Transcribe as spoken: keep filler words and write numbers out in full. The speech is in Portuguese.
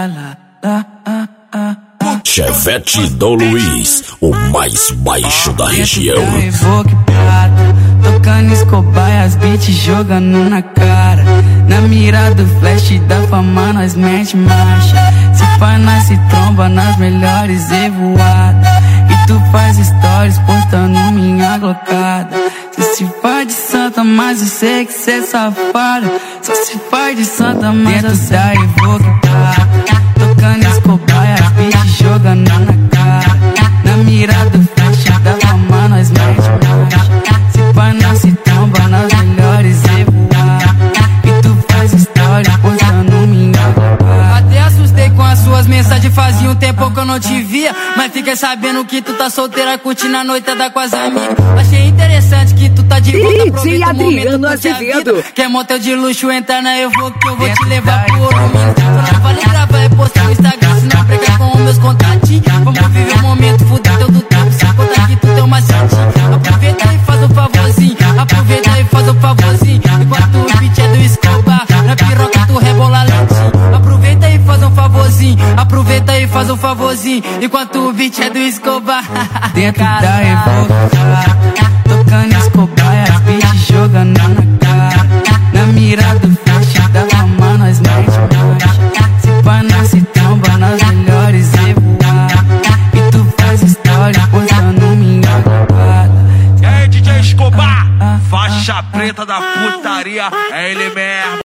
ela. Ah, ah, ah, ah. Chevette Dom Luiz, o mais baixo da região. Evoque prata, tocando Escobar e as beats jogando na cara. Na mira do flash da fama nós mete marcha. Se pá nós se tromba nas melhores evoadas. E tu faz stories postando minha glocada. Cê se faz de santa, mas eu sei que cê é safada. Só se faz de santa, mas eu sei da Evoque prata, tocando Escobar e as beats jogando na cara. Na mira do flash da fama nós mete marcha. Se pá nós se tromba nas melhores evoadas. E tu faz stories postando minha glocada. Até assustei com as suas mensagens, fazia um tempo que eu não te via. Mas fiquei sabendo que tu tá solteira, curtindo a noitada com as amigas. Achei interessante que tu tá de volta, aproveita o momento, curte a vida. Quer motel de luxo, entra na Evoque que eu vou te levar pro ouro minas. Só não vale gravar e postar no Instagram, se não pregar com os meus contatinhos. Vamos viver o momento, fuder teu do tempo, sem contar que tu tem uma santinha. Aproveita e faz um favorzinho, aproveita e faz um favorzinho. Enquanto o beat é do Escobar, na piroca tu rebola lentinho. Aproveita e faz um favorzinho, aproveita e faz um favorzinho. Enquanto o beat é do Escobar. Dentro da Evoque prata, tocando Escobar e as beats jogando na cara. Na mira do flash da fama nós mete marcha. Se pá nós se tromba nas melhores evoadas. E tu faz stories postando minha glocada. E aí, D J Escobar, faixa preta da putaria, é ele mesmo.